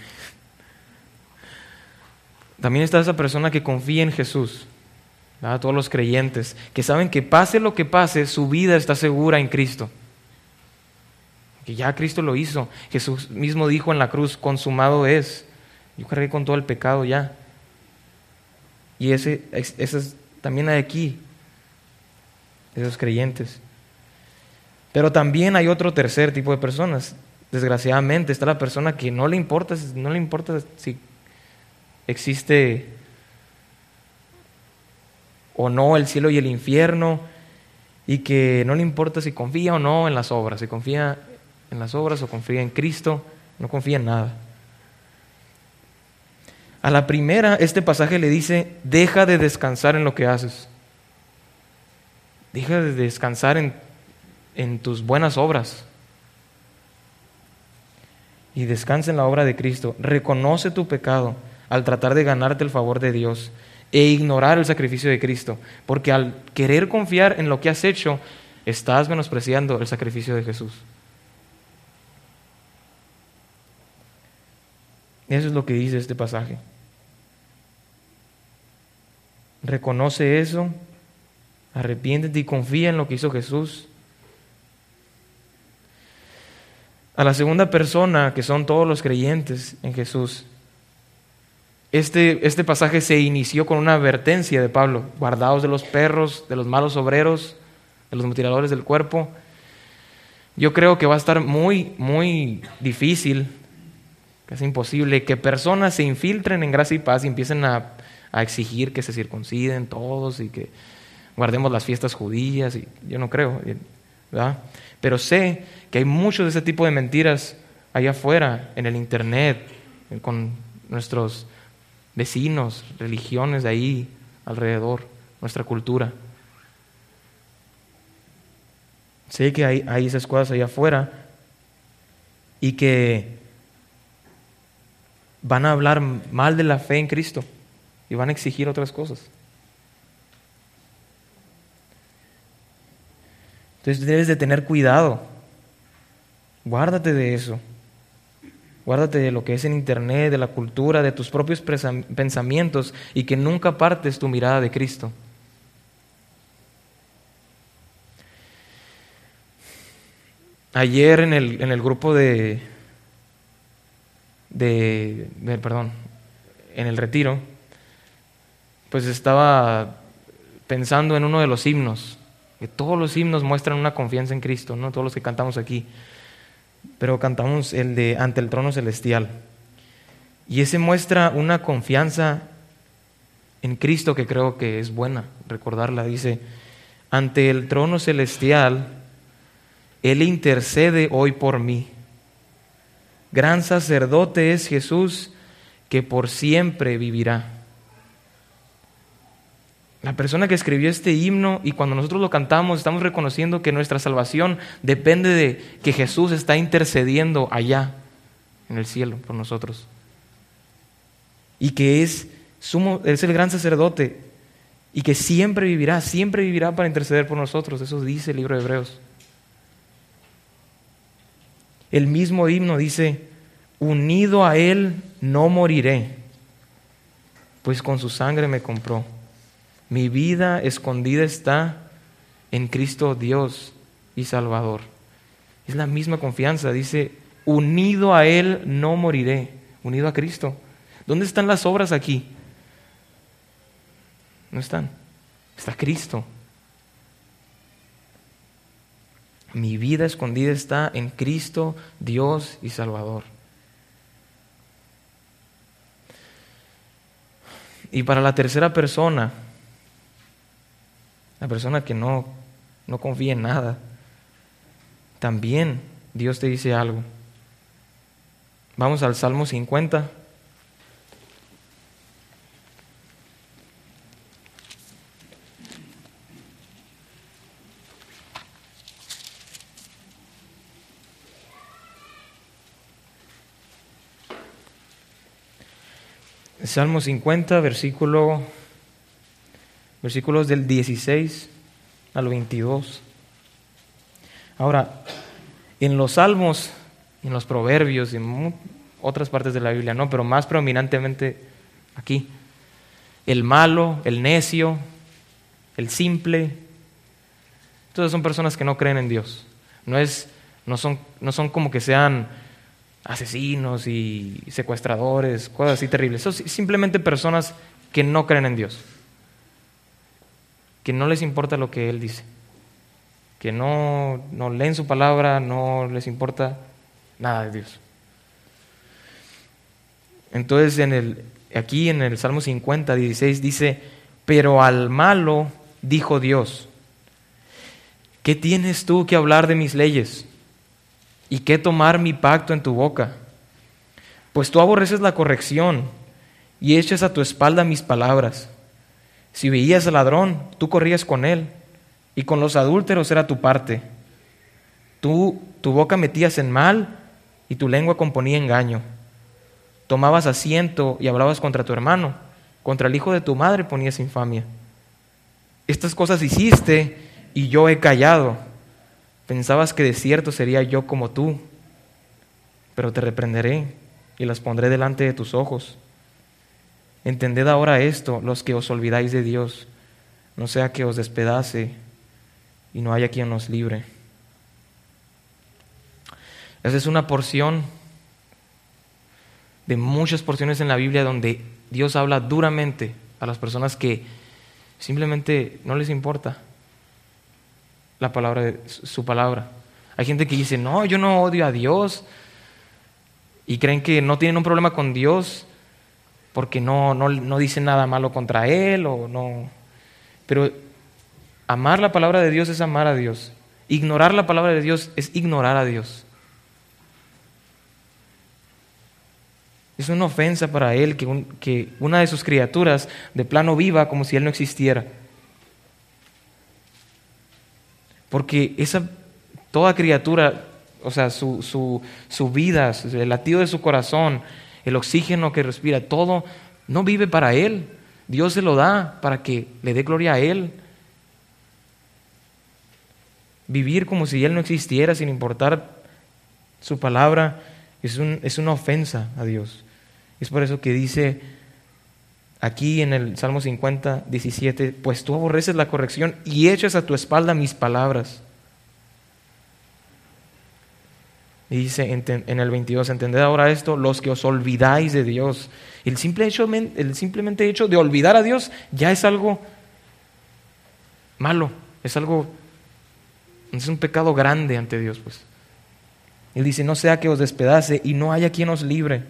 También está esa persona que confía en Jesús, ¿verdad? Todos los creyentes que saben que pase lo que pase, su vida está segura en Cristo, que ya Cristo lo hizo. Jesús mismo dijo en la cruz: consumado es. Yo cargué con todo el pecado ya. Y ese, ese es, también hay aquí esos creyentes. Pero también hay otro tercer tipo de personas. Desgraciadamente está la persona que no le importa, no le importa si existe o no el cielo y el infierno, y que no le importa si confía o no en las obras, si confía en las obras o confía en Cristo, no confía en nada. A la primera, este pasaje le dice: deja de descansar en lo que haces. Deja de descansar en, en tus buenas obras. Y descansa en la obra de Cristo. Reconoce tu pecado al tratar de ganarte el favor de Dios e ignorar el sacrificio de Cristo. Porque al querer confiar en lo que has hecho, estás menospreciando el sacrificio de Jesús. Eso es lo que dice este pasaje. Reconoce eso, arrepiéntete y confía en lo que hizo Jesús. A la segunda persona, que son todos los creyentes en Jesús, este, este pasaje se inició con una advertencia de Pablo: guardaos de los perros, de los malos obreros, de los mutiladores del cuerpo. Yo creo que va a estar muy, muy difícil, casi imposible, que personas se infiltren en Gracia y Paz y empiecen a, a exigir que se circunciden todos y que guardemos las fiestas judías. Y yo no creo, ¿verdad? Pero sé que hay muchos de ese tipo de mentiras allá afuera, en el internet, con nuestros vecinos, religiones de ahí alrededor, nuestra cultura. Sé que hay, hay esas cosas allá afuera y que van a hablar mal de la fe en Cristo y van a exigir otras cosas. Entonces debes de tener cuidado. Guárdate de eso. Guárdate de lo que es en internet, de la cultura, de tus propios pensamientos y que nunca apartes tu mirada de Cristo. Ayer en el, en el grupo de, de, de, perdón, en el retiro, pues estaba pensando en uno de los himnos, que todos los himnos muestran una confianza en Cristo, ¿no? Todos los que cantamos aquí, pero cantamos el de Ante el Trono Celestial, y ese muestra una confianza en Cristo que creo que es buena recordarla. Dice: ante el trono celestial Él intercede hoy por mí. Gran sacerdote es Jesús, que por siempre vivirá. La persona que escribió este himno, y cuando nosotros lo cantamos, estamos reconociendo que nuestra salvación depende de que Jesús está intercediendo allá en el cielo por nosotros. Y que es, sumo, es el gran sacerdote, y que siempre vivirá, siempre vivirá para interceder por nosotros. Eso dice el libro de Hebreos. El mismo himno dice: unido a Él no moriré, pues con su sangre me compró. Mi vida escondida está en Cristo Dios y Salvador. Es la misma confianza, dice: unido a Él no moriré, unido a Cristo. ¿Dónde están las obras aquí? No están. Está Cristo. Mi vida escondida está en Cristo, Dios y Salvador. Y para la tercera persona, la persona que no, no confía en nada, también Dios te dice algo. Vamos al Salmo cincuenta. Salmo cincuenta, versículo, versículos del dieciséis al veintidós. Ahora, en los salmos, en los proverbios y en otras partes de la Biblia, no, pero más predominantemente aquí, el malo, el necio, el simple, todas son personas que no creen en Dios. No es, no son, no son como que sean asesinos y secuestradores, cosas así terribles. Son simplemente personas que no creen en Dios, que no les importa lo que Él dice, que no, no leen su palabra, no les importa nada de Dios. Entonces en el, aquí en el Salmo cincuenta, dieciséis dice: pero al malo dijo Dios: ¿qué tienes tú que hablar de mis leyes? ¿Y qué tomar mi pacto en tu boca? Pues tú aborreces la corrección y echas a tu espalda mis palabras. Si veías al ladrón, tú corrías con él, y con los adúlteros era tu parte. Tú, tu boca metías en mal, y tu lengua componía engaño. Tomabas asiento y hablabas contra tu hermano, contra el hijo de tu madre ponías infamia. Estas cosas hiciste, y yo he callado. Pensabas que de cierto sería yo como tú, pero te reprenderé y las pondré delante de tus ojos. Entended ahora esto, los que os olvidáis de Dios, no sea que os despedace y no haya quien nos libre. Esa es una porción de muchas porciones en la Biblia donde Dios habla duramente a las personas que simplemente no les importa la palabra de, su palabra. Hay gente que dice: no, yo no odio a Dios, y creen que no tienen un problema con Dios porque no, no, no dicen nada malo contra Él o no. Pero amar la palabra de Dios es amar a Dios. Ignorar la palabra de Dios es ignorar a Dios. Es una ofensa para Él que, un, que una de sus criaturas de plano viva como si Él no existiera. Porque esa, toda criatura, o sea, su, su, su vida, el latido de su corazón, el oxígeno que respira, todo no vive para Él. Dios se lo da para que le dé gloria a Él. Vivir como si Él no existiera sin importar su palabra es, un, es una ofensa a Dios. Es por eso que dice aquí en el Salmo cincuenta, diecisiete, pues tú aborreces la corrección y echas a tu espalda mis palabras. Y dice en el veintidós, entended ahora esto, los que os olvidáis de Dios. El, simple hecho, el simplemente hecho de olvidar a Dios ya es algo malo, es algo, es un pecado grande ante Dios, pues. Él dice, no sea que os despedace y no haya quien os libre.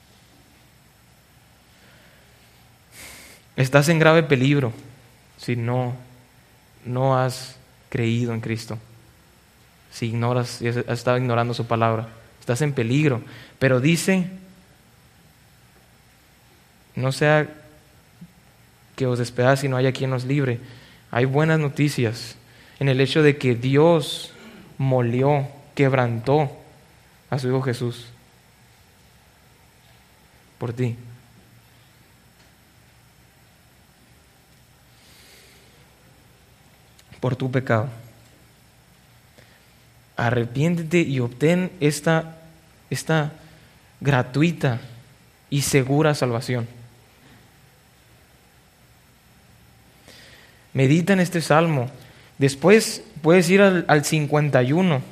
Estás en grave peligro si no, no has creído en Cristo. Si ignoras, si has estado ignorando su palabra, estás en peligro. Pero dice, no sea que os despedace y no haya quien os libre. Hay buenas noticias en el hecho de que Dios molió, quebrantó a su Hijo Jesús por ti. Por tu pecado. Arrepiéntete y obtén esta, esta gratuita y segura salvación. Medita en este salmo. Después puedes ir al, al cincuenta y uno,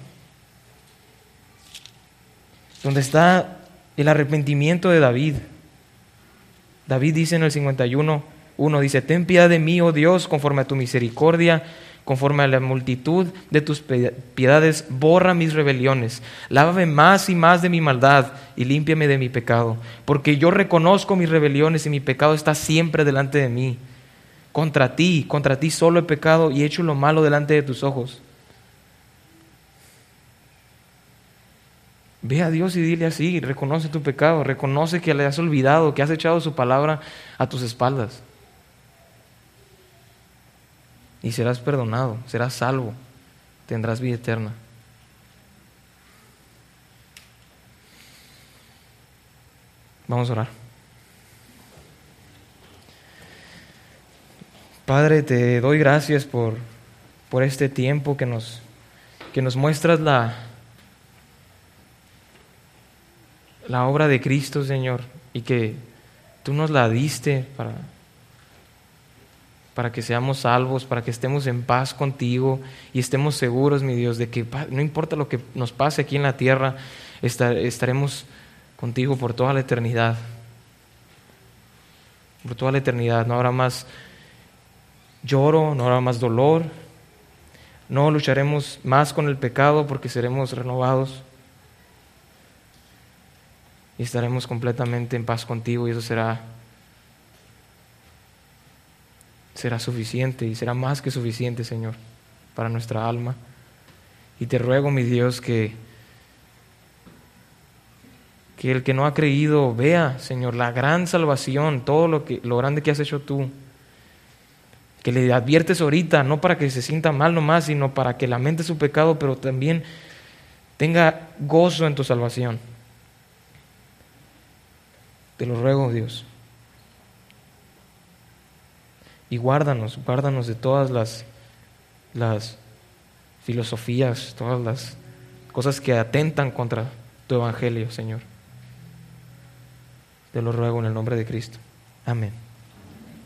donde está el arrepentimiento de David. David dice en el cincuenta y uno, uno dice, ten piedad de mí, oh Dios, conforme a tu misericordia, conforme a la multitud de tus piedades, borra mis rebeliones. Lávame más y más de mi maldad y límpiame de mi pecado. Porque yo reconozco mis rebeliones y mi pecado está siempre delante de mí. Contra ti, contra ti solo he pecado y he hecho lo malo delante de tus ojos. Ve a Dios y dile así, reconoce tu pecado, reconoce que le has olvidado, que has echado su palabra a tus espaldas. Y serás perdonado, serás salvo, tendrás vida eterna. Vamos a orar. Padre, te doy gracias por, por este tiempo que nos, que nos muestras la, la obra de Cristo, Señor, y que tú nos la diste para... para que seamos salvos, para que estemos en paz contigo y estemos seguros, mi Dios, de que no importa lo que nos pase aquí en la tierra, estaremos contigo por toda la eternidad. Por toda la eternidad. No habrá más lloro, no habrá más dolor, no lucharemos más con el pecado porque seremos renovados y estaremos completamente en paz contigo, y eso será será suficiente y será más que suficiente, Señor, para nuestra alma. Y te ruego, mi Dios, que, que el que no ha creído vea, Señor, la gran salvación, todo lo, que, lo grande que has hecho tú. Que le adviertes ahorita, no para que se sienta mal nomás, sino para que lamente su pecado, pero también tenga gozo en tu salvación. Te lo ruego, Dios. Y guárdanos, guárdanos de todas las, las filosofías, todas las cosas que atentan contra tu evangelio, Señor. Te lo ruego en el nombre de Cristo. Amén.